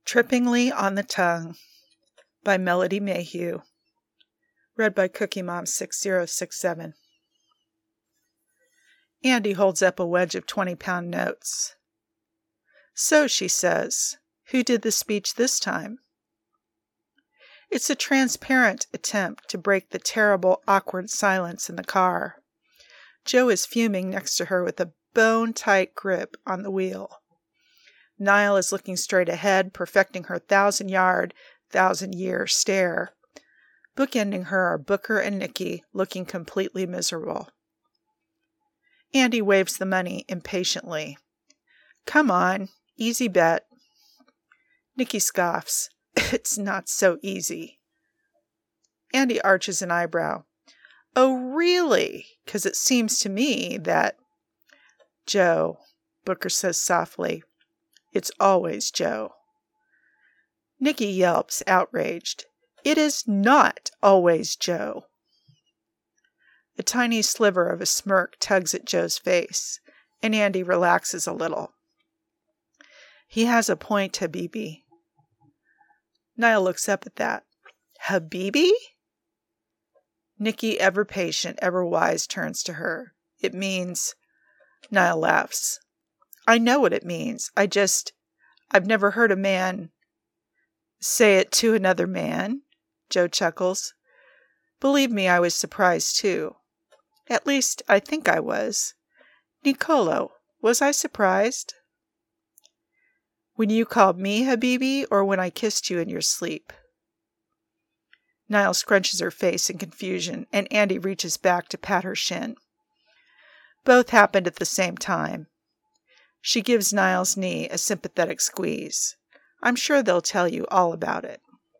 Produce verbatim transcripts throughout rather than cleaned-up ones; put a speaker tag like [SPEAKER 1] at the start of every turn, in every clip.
[SPEAKER 1] Trippingly on the Tongue by Melody Mayhew. Read by Cookie Mom six zero six seven. Andy holds up a wedge of twenty-pound notes. So, she says, who did the speech this time? It's a transparent attempt to break the terrible, awkward silence in the car. Joe is fuming next to her with a bone-tight grip on the wheel. Niall is looking straight ahead, perfecting her thousand-yard, thousand-year stare. Bookending her are Booker and Nikki, looking completely miserable. Andy waves the money impatiently. Come on, easy bet. Nikki scoffs. It's not so easy. Andy arches an eyebrow. Oh, really? Because it seems to me that... Joe, Booker says softly. It's always Joe. Nikki yelps, outraged. It is not always Joe. A tiny sliver of a smirk tugs at Joe's face, and Andy relaxes a little. He has a point, Habibi. Niall looks up at that. Habibi? Nikki, ever patient, ever wise, turns to her. It means... Niall laughs. I know what it means. I just... I've never heard a man... Say it to another man, Joe chuckles. Believe me, I was surprised, too. At least, I think I was. Nicolo, was I surprised? When you called me Habibi, or when I kissed you in your sleep? Niall scrunches her face in confusion, and Andy reaches back to pat her shin. Both happened at the same time. She gives Niall's knee a sympathetic squeeze. I'm sure they'll tell you all about it.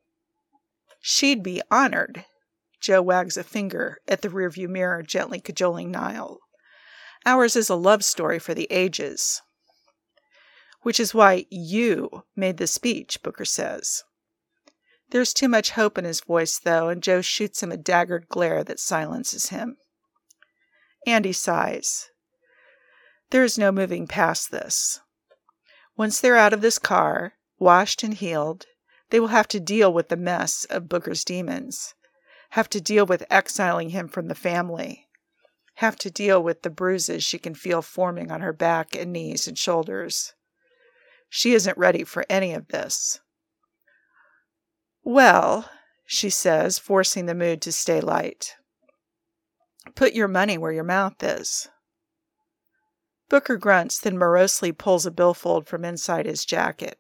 [SPEAKER 1] She'd be honored. Joe wags a finger at the rearview mirror, gently cajoling Niall. Ours is a love story for the ages. Which is why you made the speech, Booker says. There's too much hope in his voice, though, and Joe shoots him a daggered glare that silences him. Andy sighs. There is no moving past this. Once they're out of this car, washed and healed, they will have to deal with the mess of Booker's demons, have to deal with exiling him from the family, have to deal with the bruises she can feel forming on her back and knees and shoulders. She isn't ready for any of this. Well, she says, forcing the mood to stay light. Put your money where your mouth is. Booker grunts, then morosely pulls a billfold from inside his jacket.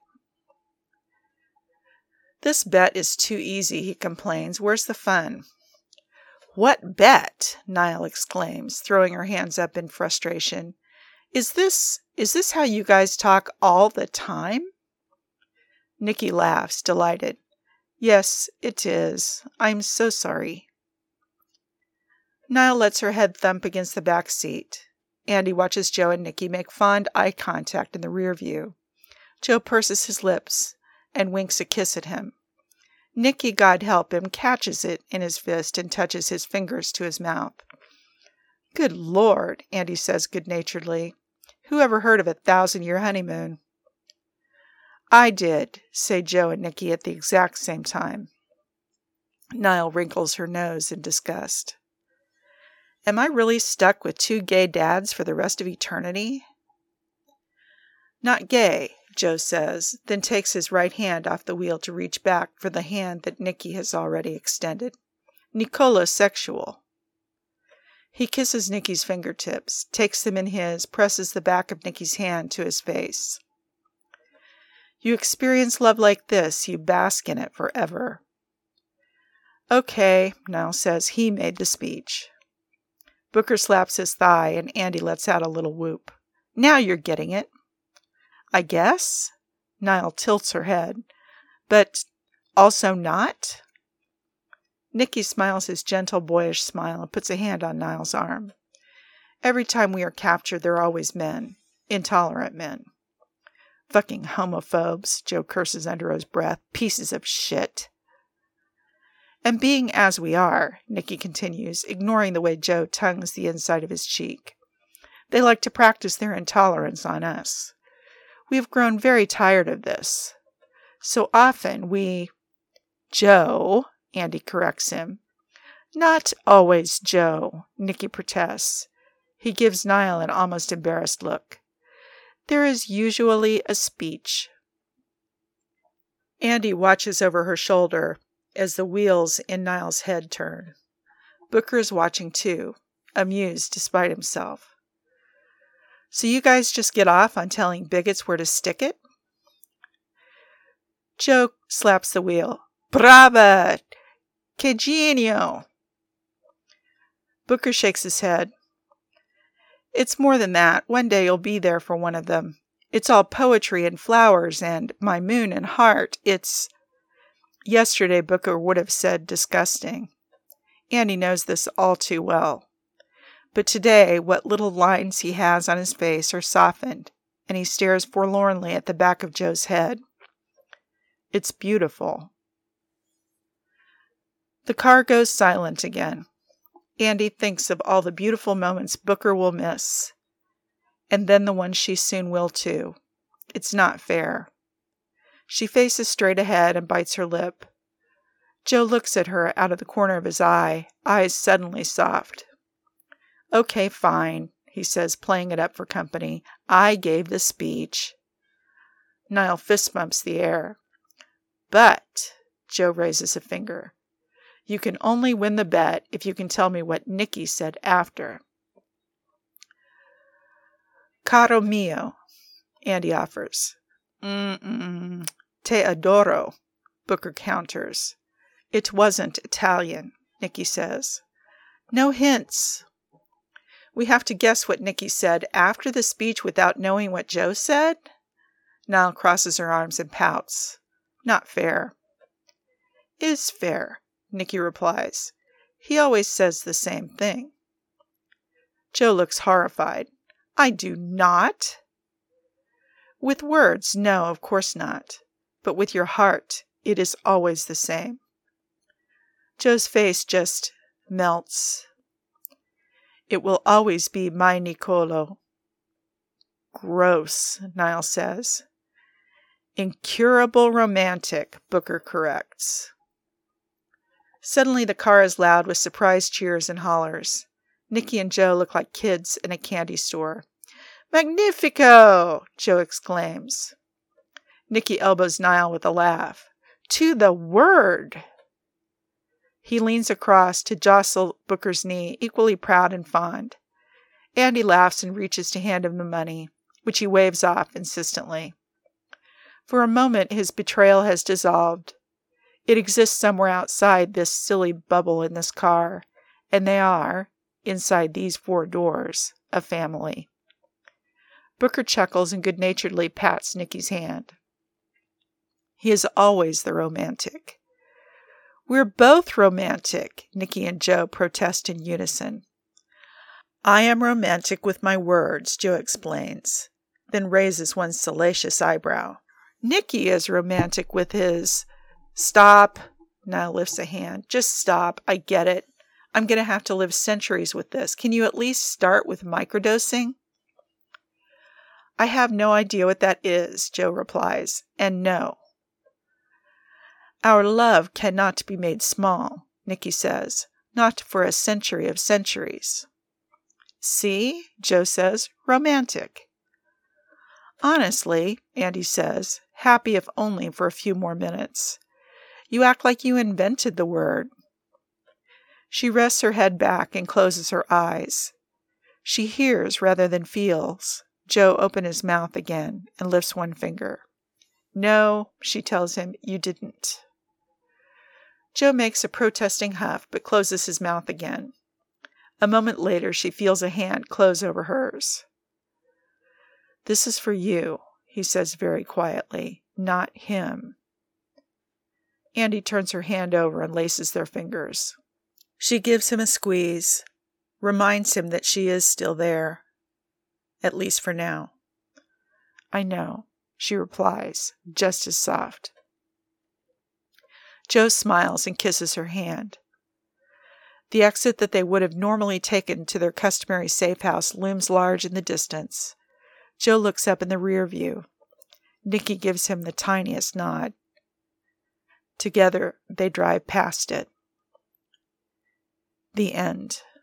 [SPEAKER 1] This bet is too easy, he complains. Where's the fun? What bet? Niall exclaims, throwing her hands up in frustration. Is this, is this how you guys talk all the time? Nikki laughs, delighted. Yes, it is. I'm so sorry. Niall lets her head thump against the back seat. Andy watches Joe and Nikki make fond eye contact in the rear view. Joe purses his lips and winks a kiss at him. Nikki, God help him, catches it in his fist and touches his fingers to his mouth. Good Lord, Andy says good-naturedly. Who ever heard of a thousand-year honeymoon? I did, say Joe and Nikki at the exact same time. Niall wrinkles her nose in disgust. Am I really stuck with two gay dads for the rest of eternity? Not gay, Joe says, then takes his right hand off the wheel to reach back for the hand that Nikki has already extended. Nicolosexual. He kisses Nikki's fingertips, takes them in his, presses the back of Nikki's hand to his face. You experience love like this, you bask in it forever. Okay, Niall says, he made the speech. Booker slaps his thigh, and Andy lets out a little whoop. Now you're getting it. I guess? Niall tilts her head. But also not? Nikki smiles his gentle, boyish smile and puts a hand on Niall's arm. Every time we are captured, there are always men. Intolerant men. Fucking homophobes, Joe curses under his breath. Pieces of shit. And being as we are, Nikki continues, ignoring the way Joe tongues the inside of his cheek. They like to practice their intolerance on us. We have grown very tired of this. So often we... Joe, Andy corrects him. Not always Joe, Nicky protests. He gives Niall an almost embarrassed look. There is usually a speech. Andy watches over her shoulder as the wheels in Niall's head turn. Booker is watching too, amused despite himself. So you guys just get off on telling bigots where to stick it? Joe slaps the wheel. Brava! Que genio! Booker shakes his head. It's more than that. One day you'll be there for one of them. It's all poetry and flowers and my moon and heart. It's... Yesterday Booker would have said disgusting. Andy knows this all too well. But today, what little lines he has on his face are softened, and he stares forlornly at the back of Joe's head. It's beautiful. The car goes silent again. Andy thinks of all the beautiful moments Booker will miss, and then the ones she soon will too. It's not fair. She faces straight ahead and bites her lip. Joe looks at her out of the corner of his eye, eyes suddenly soft. Okay, fine, he says, playing it up for company. I gave the speech. Niall fist bumps the air. But, Joe raises a finger, you can only win the bet if you can tell me what Nicky said after. Caro mio, Andy offers. Mm-mm, te adoro, Booker counters. It wasn't Italian, Nicky says. No hints. We have to guess what Nicky said after the speech without knowing what Joe said? Niall crosses her arms and pouts. Not fair. Is fair, Nicky replies. He always says the same thing. Joe looks horrified. I do not. With words, no, of course not. But with your heart, it is always the same. Joe's face just melts. It will always be my Niccolo. Gross, Niall says. Incurable romantic, Booker corrects. Suddenly the car is loud with surprised cheers and hollers. Nicky and Joe look like kids in a candy store. Magnifico! Joe exclaims. Nicky elbows Niall with a laugh. To the word! He leans across to jostle Booker's knee, equally proud and fond. Andy laughs and reaches to hand him the money, which he waves off insistently. For a moment his betrayal has dissolved. It exists somewhere outside this silly bubble in this car, and they are, inside these four doors, a family. Booker chuckles and good-naturedly pats Nicky's hand. He is always the romantic. We're both romantic, Nicky and Joe protest in unison. I am romantic with my words, Joe explains, then raises one salacious eyebrow. Nicky is romantic with his... Stop, Niall lifts a hand. Just stop, I get it. I'm going to have to live centuries with this. Can you at least start with microdosing? I have no idea what that is, Joe replies, and no. Our love cannot be made small, Nicky says, not for a century of centuries. See, Joe says, romantic. Honestly, Andy says, happy if only for a few more minutes. You act like you invented the word. She rests her head back and closes her eyes. She hears rather than feels. Joe opens his mouth again and lifts one finger. No, she tells him, you didn't. Joe makes a protesting huff but closes his mouth again. A moment later she feels a hand close over hers. This is for you, he says very quietly, not him. Andy turns her hand over and laces their fingers. She gives him a squeeze, reminds him that she is still there, at least for now. I know, she replies, just as soft. Joe smiles and kisses her hand. The exit that they would have normally taken to their customary safe house looms large in the distance. Joe looks up in the rear view. Nicky gives him the tiniest nod. Together they drive past it. The end.